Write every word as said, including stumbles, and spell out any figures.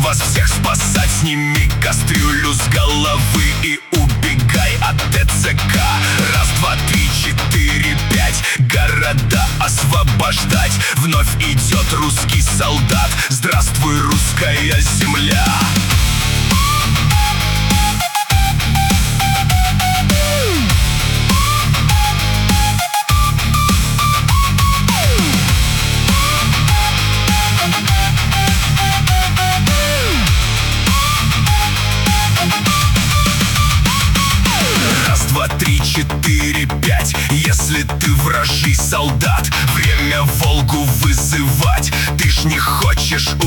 вас всех спасать. Сними кастрюлю с головы и убегай от ТЦК. Раз, два, три, четыре, пять. Города освобождать. Вновь идет русский солдат. Здравствуй, русская земля. Три, четыре, пять. Если ты вражий солдат, время Волгу вызывать. Ты ж не хочешь